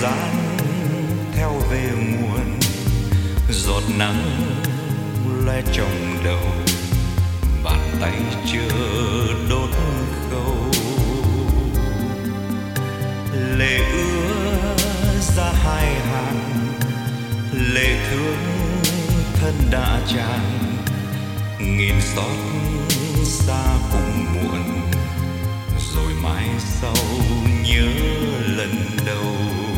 gian theo về nguồn, giọt nắng loe trong đầu, bàn tay chưa đốt khâu. Lệ ứa ra hai hàng, lệ thương thân đã tràn, nghìn xót xa cùng muộn, rồi mãi sau nhớ lần đầu.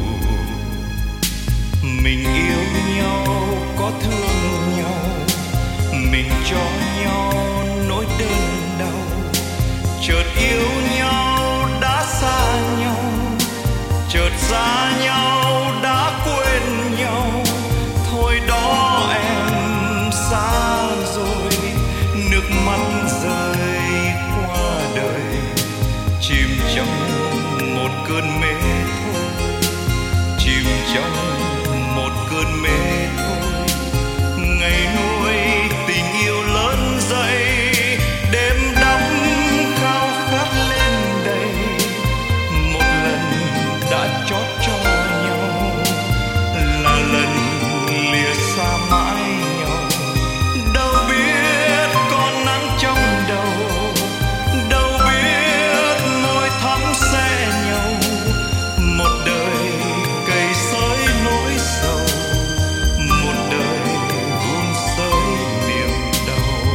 Mình yêu nhau có thương nhau, mình cho nhau nỗi đơn đau. Chợt yêu nhau đã xa nhau, chợt xa nhau đã quên nhau. Thôi đó em xa rồi, nước mắt rơi qua đời, chìm trong một cơn mê thôi, chìm trong một cơn mê thôi. Ngày nuôi tình yêu lớn dậy, đêm đắm khao khát lên đầy. Một lần đã chót cho nhau, là lần lìa xa mãi nhau. Đâu biết con nắng trong đầu, đâu biết môi thắm xe nhau. Một đời cày xới nỗi sầu, một đời vun sới niềm đau.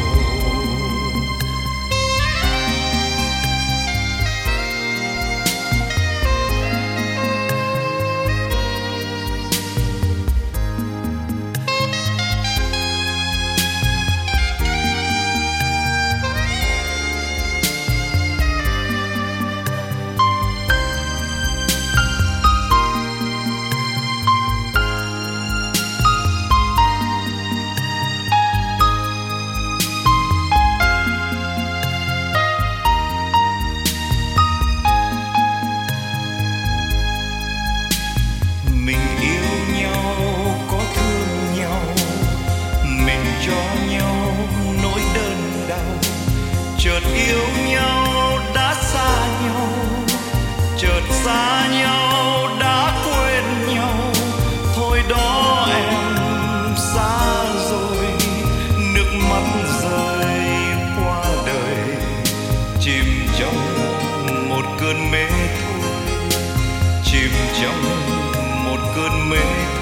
Mình yêu nhau có thương nhau, mình cho nhau nỗi đơn đau. Chợt yêu nhau đã xa nhau, chợt xa nhau đã quên nhau. Thôi đó em xa rồi, nước mắt rơi qua đời, chìm trong một cơn mê thôi, chìm trong một cơn mê